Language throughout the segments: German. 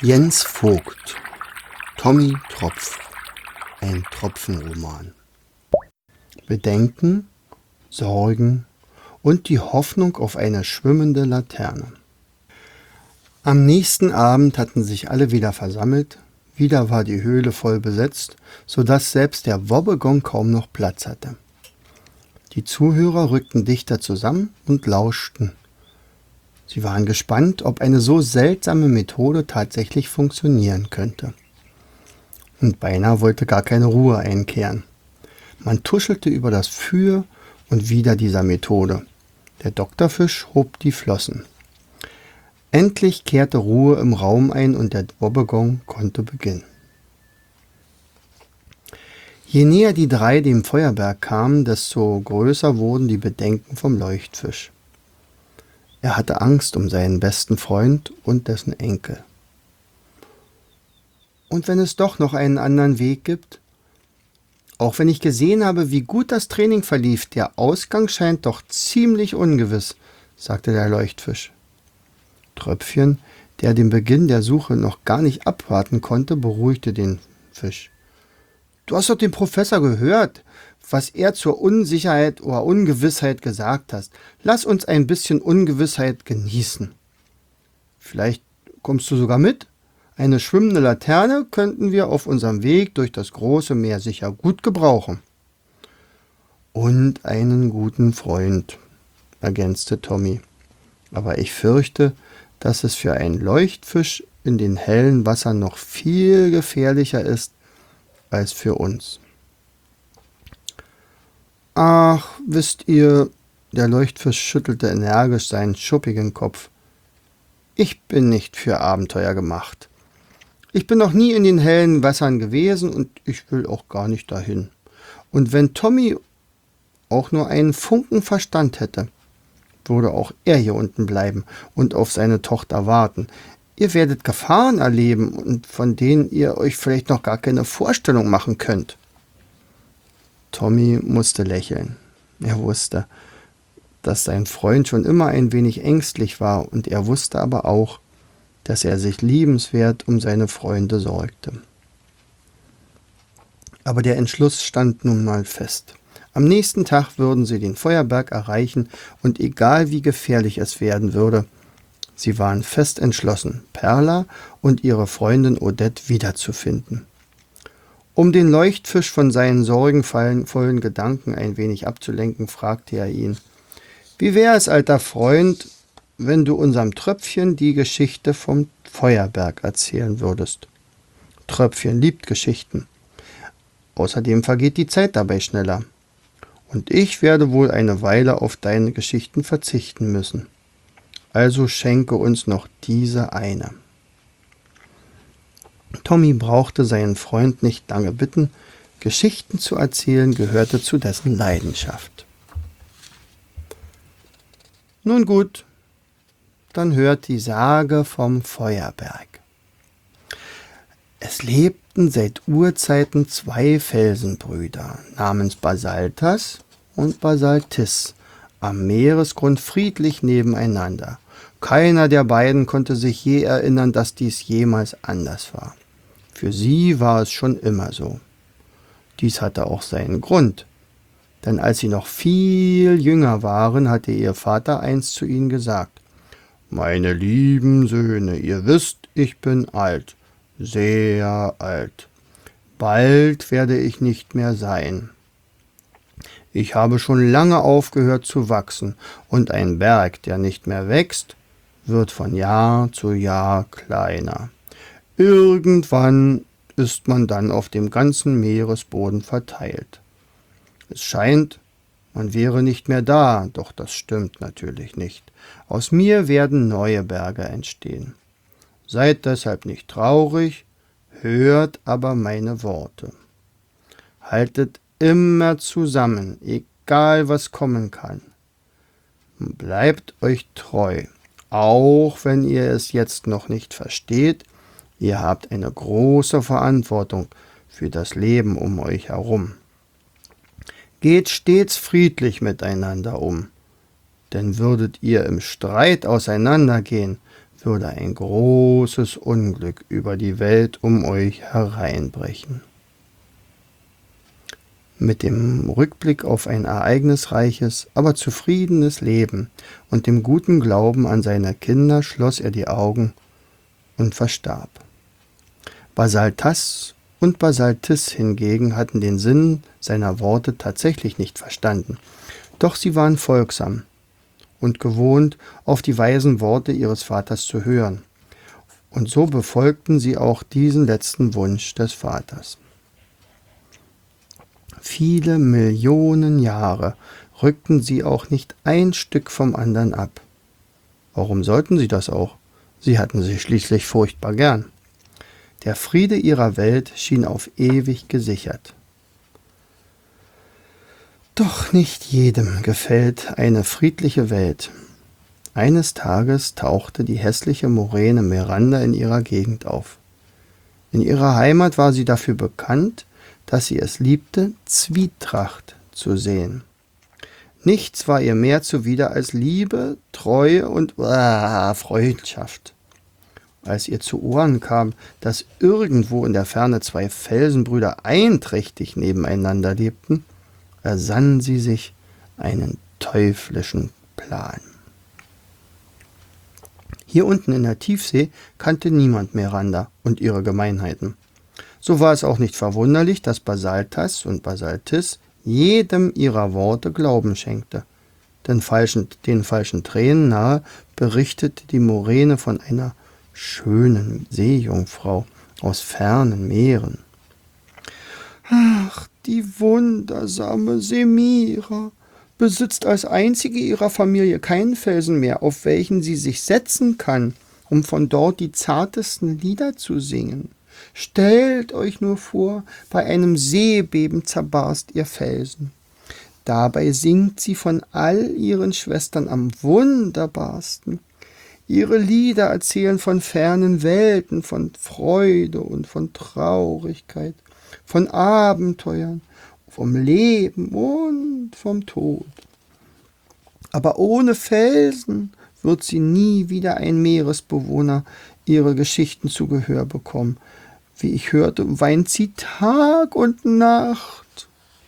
Jens Vogt, Tommy Tropf, ein Tropfenroman. Bedenken, Sorgen und die Hoffnung auf eine schwimmende Laterne. Am nächsten Abend hatten sich alle wieder versammelt, wieder war die Höhle voll besetzt, sodass selbst der Wobbegong kaum noch Platz hatte. Die Zuhörer rückten dichter zusammen und lauschten. Sie waren gespannt, ob eine so seltsame Methode tatsächlich funktionieren könnte. Und beinahe wollte gar keine Ruhe einkehren. Man tuschelte über das Für und Wider dieser Methode. Der Doktorfisch hob die Flossen. Endlich kehrte Ruhe im Raum ein und der Wobbegong konnte beginnen. Je näher die drei dem Feuerberg kamen, desto größer wurden die Bedenken vom Leuchtfisch. Er hatte Angst um seinen besten Freund und dessen Enkel. Und wenn es doch noch einen anderen Weg gibt? Auch wenn ich gesehen habe, wie gut das Training verlief, der Ausgang scheint doch ziemlich ungewiss, sagte der Leuchtfisch. Tröpfchen, der den Beginn der Suche noch gar nicht abwarten konnte, beruhigte den Fisch. Du hast doch den Professor gehört, was er zur Unsicherheit oder Ungewissheit gesagt hat. Lass uns ein bisschen Ungewissheit genießen. Vielleicht kommst du sogar mit? Eine schwimmende Laterne könnten wir auf unserem Weg durch das große Meer sicher gut gebrauchen. Und einen guten Freund, ergänzte Tommy. Aber ich fürchte, dass es für einen Leuchtfisch in den hellen Wassern noch viel gefährlicher ist als für uns. Ach, wisst ihr, der Leuchtfisch schüttelte energisch seinen schuppigen Kopf. Ich bin nicht für Abenteuer gemacht. Ich bin noch nie in den hellen Wassern gewesen und ich will auch gar nicht dahin. Und wenn Tommy auch nur einen Funken Verstand hätte, würde auch er hier unten bleiben und auf seine Tochter warten. Ihr werdet Gefahren erleben und von denen ihr euch vielleicht noch gar keine Vorstellung machen könnt. Tommy musste lächeln. Er wusste, dass sein Freund schon immer ein wenig ängstlich war, und er wusste aber auch, dass er sich liebenswert um seine Freunde sorgte. Aber der Entschluss stand nun mal fest. Am nächsten Tag würden sie den Feuerberg erreichen, und egal wie gefährlich es werden würde, sie waren fest entschlossen, Perla und ihre Freundin Odette wiederzufinden. Um den Leuchtfisch von seinen sorgenvollen Gedanken ein wenig abzulenken, fragte er ihn: Wie wäre es, alter Freund, wenn du unserem Tröpfchen die Geschichte vom Feuerberg erzählen würdest? Tröpfchen liebt Geschichten. Außerdem vergeht die Zeit dabei schneller. Und ich werde wohl eine Weile auf deine Geschichten verzichten müssen. Also schenke uns noch diese eine. Tommy brauchte seinen Freund nicht lange bitten. Geschichten zu erzählen gehörte zu dessen Leidenschaft. Nun gut, dann hört die Sage vom Feuerberg. Es lebten seit Urzeiten zwei Felsenbrüder namens Basaltas und Basaltis am Meeresgrund friedlich nebeneinander. Keiner der beiden konnte sich je erinnern, dass dies jemals anders war. Für sie war es schon immer so. Dies hatte auch seinen Grund, denn als sie noch viel jünger waren, hatte ihr Vater einst zu ihnen gesagt: Meine lieben Söhne, ihr wisst, ich bin alt, sehr alt. Bald werde ich nicht mehr sein. Ich habe schon lange aufgehört zu wachsen, und ein Berg, der nicht mehr wächst, wird von Jahr zu Jahr kleiner. Irgendwann ist man dann auf dem ganzen Meeresboden verteilt. Es scheint, man wäre nicht mehr da, doch das stimmt natürlich nicht. Aus mir werden neue Berge entstehen. Seid deshalb nicht traurig, hört aber meine Worte. Haltet immer zusammen, egal was kommen kann. Bleibt euch treu, auch wenn ihr es jetzt noch nicht versteht. Ihr habt eine große Verantwortung für das Leben um euch herum. Geht stets friedlich miteinander um, denn würdet ihr im Streit auseinandergehen, würde ein großes Unglück über die Welt um euch hereinbrechen. Mit dem Rückblick auf ein ereignisreiches, aber zufriedenes Leben und dem guten Glauben an seine Kinder schloss er die Augen und verstarb. Basaltas und Basaltis hingegen hatten den Sinn seiner Worte tatsächlich nicht verstanden, doch sie waren folgsam und gewohnt, auf die weisen Worte ihres Vaters zu hören, und so befolgten sie auch diesen letzten Wunsch des Vaters. Viele Millionen Jahre rückten sie auch nicht ein Stück vom anderen ab. Warum sollten sie das auch? Sie hatten sich schließlich furchtbar gern. Der Friede ihrer Welt schien auf ewig gesichert. Doch nicht jedem gefällt eine friedliche Welt. Eines Tages tauchte die hässliche Moräne Miranda in ihrer Gegend auf. In ihrer Heimat war sie dafür bekannt, dass sie es liebte, Zwietracht zu sehen. Nichts war ihr mehr zuwider als Liebe, Treue und Freundschaft. Als ihr zu Ohren kam, dass irgendwo in der Ferne zwei Felsenbrüder einträchtig nebeneinander lebten, ersann sie sich einen teuflischen Plan. Hier unten in der Tiefsee kannte niemand Miranda und ihre Gemeinheiten. So war es auch nicht verwunderlich, dass Basaltas und Basaltis jedem ihrer Worte Glauben schenkte. Den falschen Tränen nahe berichtete die Moräne von einer schönen Seejungfrau aus fernen Meeren. Ach, die wundersame Semira besitzt als einzige ihrer Familie keinen Felsen mehr, auf welchen sie sich setzen kann, um von dort die zartesten Lieder zu singen. Stellt euch nur vor, bei einem Seebeben zerbarst ihr Felsen. Dabei singt sie von all ihren Schwestern am wunderbarsten. Ihre Lieder erzählen von fernen Welten, von Freude und von Traurigkeit, von Abenteuern, vom Leben und vom Tod. Aber ohne Felsen wird sie nie wieder ein Meeresbewohner ihre Geschichten zu Gehör bekommen. Wie ich hörte, weint sie Tag und Nacht.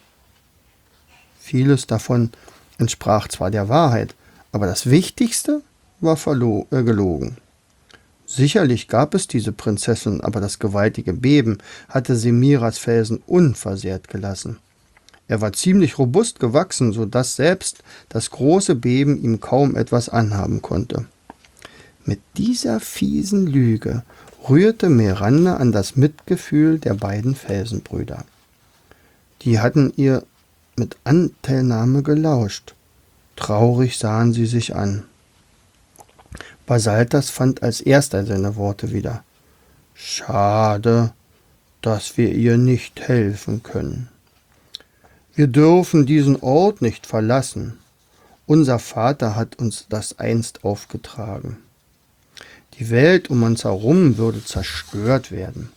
Vieles davon entsprach zwar der Wahrheit, aber das Wichtigste war gelogen. Sicherlich gab es diese Prinzessin, aber das gewaltige Beben hatte Semiras Felsen unversehrt gelassen. Er war ziemlich robust gewachsen, so dass selbst das große Beben ihm kaum etwas anhaben konnte. Mit dieser fiesen Lüge rührte Miranda an das Mitgefühl der beiden Felsenbrüder. Die hatten ihr mit Anteilnahme gelauscht. Traurig sahen sie sich an. Basaltas fand als erster seine Worte wieder. Schade, dass wir ihr nicht helfen können. Wir dürfen diesen Ort nicht verlassen. Unser Vater hat uns das einst aufgetragen. Die Welt um uns herum würde zerstört werden.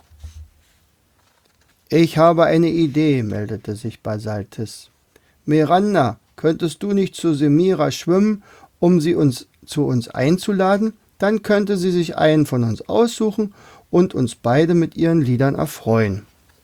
Ich habe eine Idee, meldete sich Basaltis. Miranda, könntest du nicht zu Semira schwimmen, um sie zu uns einzuladen? Dann könnte sie sich einen von uns aussuchen und uns beide mit ihren Liedern erfreuen.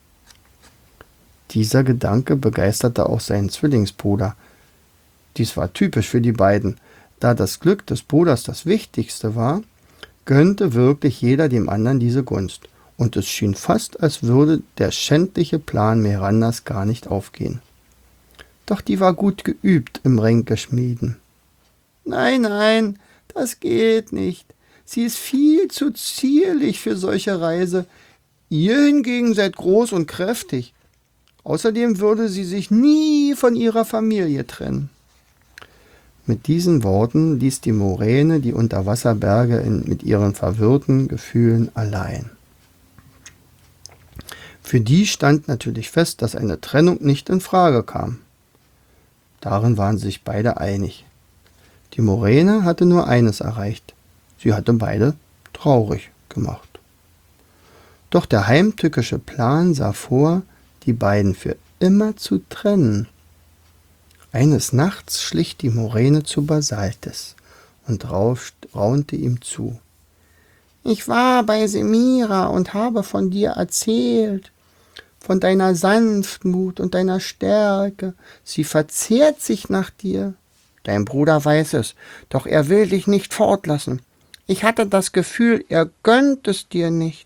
Dieser Gedanke begeisterte auch seinen Zwillingsbruder. Dies war typisch für die beiden. Da das Glück des Bruders das Wichtigste war, gönnte wirklich jeder dem anderen diese Gunst, und es schien fast, als würde der schändliche Plan Mirandas gar nicht aufgehen. Doch die war gut geübt im Ränkeschmieden. Nein, nein, das geht nicht. Sie ist viel zu zierlich für solche Reise. Ihr hingegen seid groß und kräftig. Außerdem würde sie sich nie von ihrer Familie trennen. Mit diesen Worten ließ die Moräne die Unterwasserberge mit ihren verwirrten Gefühlen allein. Für die stand natürlich fest, dass eine Trennung nicht in Frage kam. Darin waren sich beide einig. Die Moräne hatte nur eines erreicht: Sie hatte beide traurig gemacht. Doch der heimtückische Plan sah vor, die beiden für immer zu trennen. Eines Nachts schlich die Moräne zu Basaltis und raunte ihm zu. Ich war bei Semira und habe von dir erzählt, von deiner Sanftmut und deiner Stärke. Sie verzehrt sich nach dir. Dein Bruder weiß es, doch er will dich nicht fortlassen. Ich hatte das Gefühl, er gönnt es dir nicht.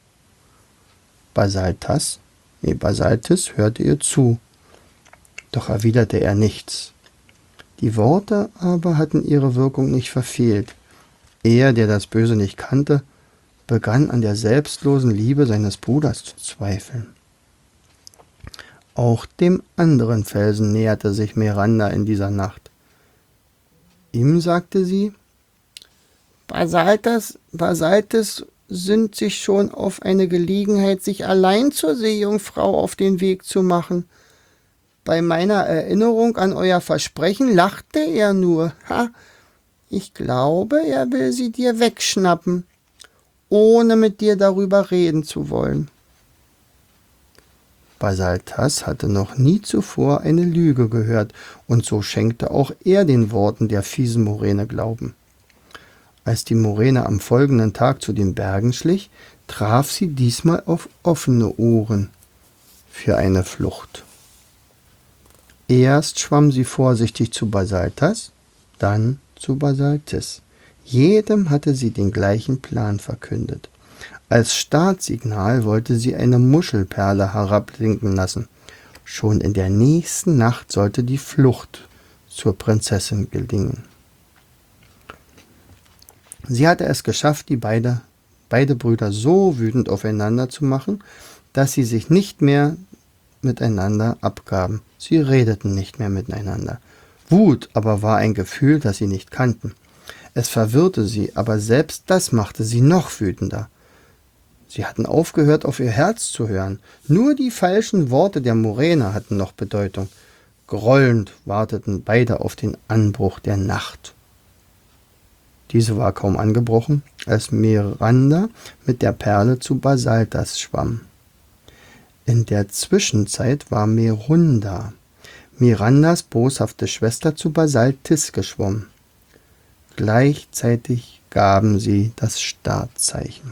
Basaltis hörte ihr zu, doch erwiderte er nichts. Die Worte aber hatten ihre Wirkung nicht verfehlt. Er, der das Böse nicht kannte, begann an der selbstlosen Liebe seines Bruders zu zweifeln. Auch dem anderen Felsen näherte sich Miranda in dieser Nacht. Ihm sagte sie: Basaltis sinnt sich schon auf eine Gelegenheit, sich allein zur Seejungfrau auf den Weg zu machen. Bei meiner Erinnerung an euer Versprechen lachte er nur. Ha, ich glaube, er will sie dir wegschnappen, ohne mit dir darüber reden zu wollen. Basaltas hatte noch nie zuvor eine Lüge gehört, und so schenkte auch er den Worten der fiesen Muräne Glauben. Als die Muräne am folgenden Tag zu den Bergen schlich, traf sie diesmal auf offene Ohren für eine Flucht. Erst schwamm sie vorsichtig zu Basaltas, dann zu Basaltis. Jedem hatte sie den gleichen Plan verkündet. Als Startsignal wollte sie eine Muschelperle herabsinken lassen. Schon in der nächsten Nacht sollte die Flucht zur Prinzessin gelingen. Sie hatte es geschafft, beide Brüder so wütend aufeinander zu machen, dass sie sich nicht mehr miteinander abgaben. Sie redeten nicht mehr miteinander. Wut aber war ein Gefühl, das sie nicht kannten. Es verwirrte sie, aber selbst das machte sie noch wütender. Sie hatten aufgehört, auf ihr Herz zu hören. Nur die falschen Worte der Muräne hatten noch Bedeutung. Grollend warteten beide auf den Anbruch der Nacht. Diese war kaum angebrochen, als Miranda mit der Perle zu Basaltas schwamm. In der Zwischenzeit war Merunda, Mirandas boshafte Schwester, zu Basaltis geschwommen. Gleichzeitig gaben sie das Startzeichen.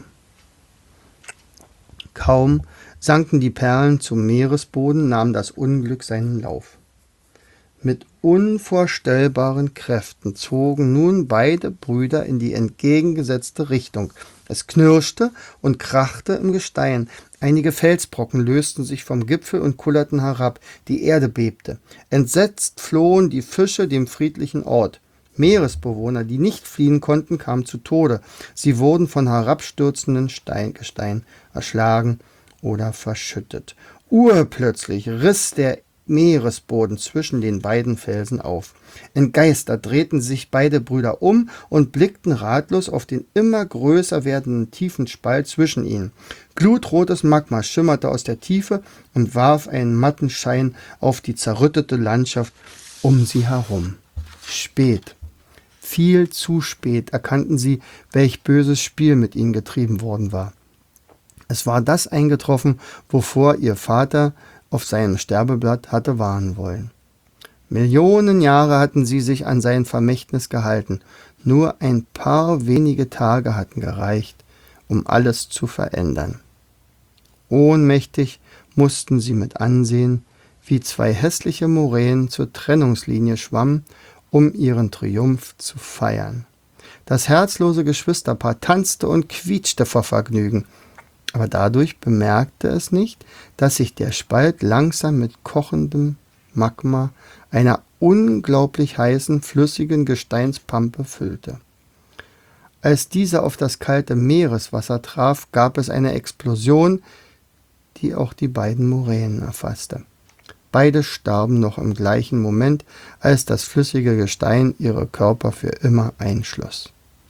Kaum sanken die Perlen zum Meeresboden, nahm das Unglück seinen Lauf. Mit unvorstellbaren Kräften zogen nun beide Brüder in die entgegengesetzte Richtung. Es knirschte und krachte im Gestein. Einige Felsbrocken lösten sich vom Gipfel und kullerten herab. Die Erde bebte. Entsetzt flohen die Fische dem friedlichen Ort. Meeresbewohner, die nicht fliehen konnten, kamen zu Tode. Sie wurden von herabstürzenden Gestein erschlagen oder verschüttet. Urplötzlich riss der Meeresboden zwischen den beiden Felsen auf. Entgeistert drehten sich beide Brüder um und blickten ratlos auf den immer größer werdenden tiefen Spalt zwischen ihnen. Glutrotes Magma schimmerte aus der Tiefe und warf einen matten Schein auf die zerrüttete Landschaft um sie herum. Spät, viel zu spät erkannten sie, welch böses Spiel mit ihnen getrieben worden war. Es war das eingetroffen, wovor ihr Vater auf seinem Sterbeblatt hatte warnen wollen. Millionen Jahre hatten sie sich an sein Vermächtnis gehalten. Nur ein paar wenige Tage hatten gereicht, um alles zu verändern. Ohnmächtig mussten sie mit ansehen, wie zwei hässliche Muränen zur Trennungslinie schwammen, um ihren Triumph zu feiern. Das herzlose Geschwisterpaar tanzte und quietschte vor Vergnügen, aber dadurch bemerkte es nicht, dass sich der Spalt langsam mit kochendem Magma, einer unglaublich heißen, flüssigen Gesteinspampe füllte. Als diese auf das kalte Meereswasser traf, gab es eine Explosion, die auch die beiden Muränen erfasste. Beide starben noch im gleichen Moment, als das flüssige Gestein ihre Körper für immer einschloss.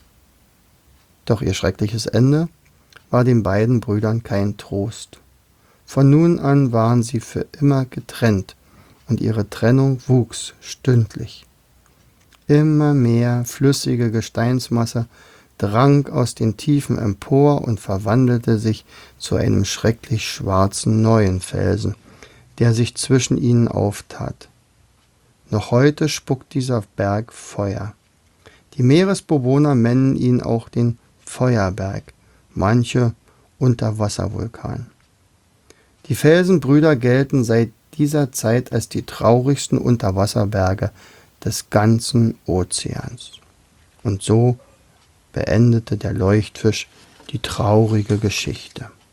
Doch ihr schreckliches Ende war den beiden Brüdern kein Trost. Von nun an waren sie für immer getrennt, und ihre Trennung wuchs stündlich. Immer mehr flüssige Gesteinsmasse drang aus den Tiefen empor und verwandelte sich zu einem schrecklich schwarzen neuen Felsen, der sich zwischen ihnen auftat. Noch heute spuckt dieser Berg Feuer. Die Meeresbewohner nennen ihn auch den Feuerberg, manche Unterwasservulkan. Die Felsenbrüder gelten seit dieser Zeit als die traurigsten Unterwasserberge des ganzen Ozeans. Und so beendete der Leuchtfisch die traurige Geschichte.